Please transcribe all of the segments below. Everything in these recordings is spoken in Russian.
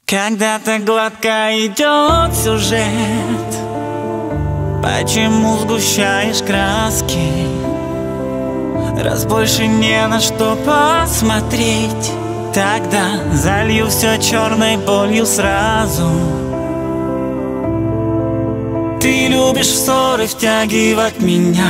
Когда-то гладко идет сюжет, почему сгущаешь краски? Раз больше не на что посмотреть, тогда залью все черной болью сразу. Ты любишь в ссоры втягивать меня,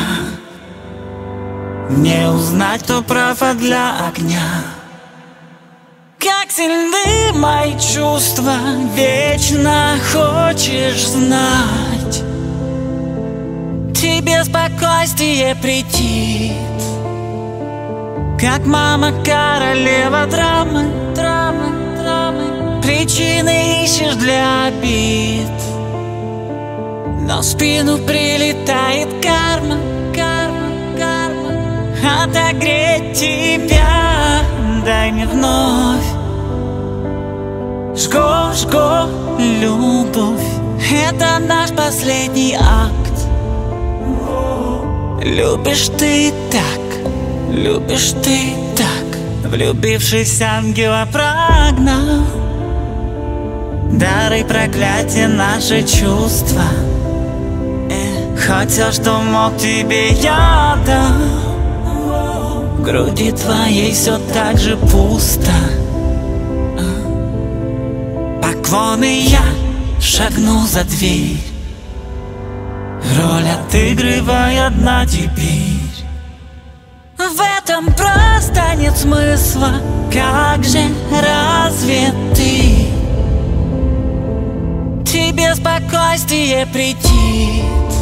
не узнать, кто прав, а для огня. Как сильны мои чувства, вечно хочешь знать. Тебе спокойствие претит, как мама королева драмы. Причины ищешь для обид, но в спину прилетает карма. Отогреть тебя дай мне вновь. Жго, любовь, это наш последний акт. Любишь ты так, влюбившись ангела прогнал. Дары проклятия наши чувства, хоть все, что мог, тебе я дал. В груди твоей все так же пусто. Поклоны, я шагнул за дверь. Роль отыгрывай одна теперь. В этом просто нет смысла. Как же, разве ты? Тебе спокойствие претит,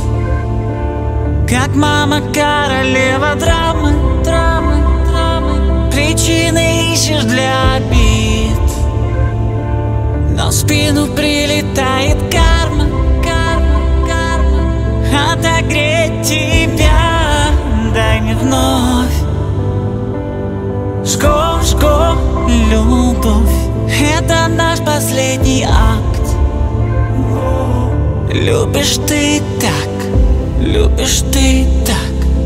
как мама королева драмы. Причины ищешь для обид, но в спину прилетает карма. Отогреть тебя дай мне вновь. Жго, любовь, это наш последний акт. Любишь ты так.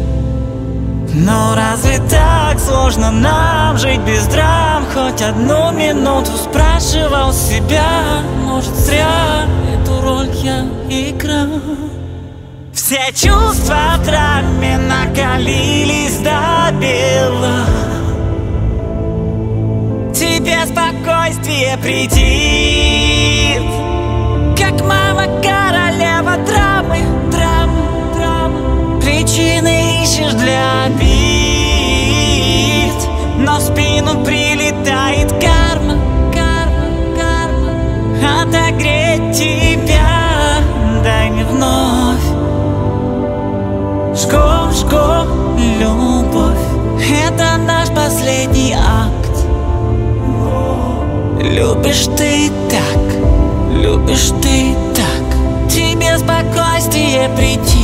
Но разве так сложно нам жить без драм? Хоть одну минуту спрашивал себя, может, зря эту роль я играл. Все чувства в драме накалились до бела. Тебе спокойствие претит, как мама королева драмы. Причины ищешь для обид, но в спину прилетает карма. Отогреть тебя дай мне вновь. Жго, любовь, это наш последний акт. Любишь ты так. Тебе спокойствие прийти,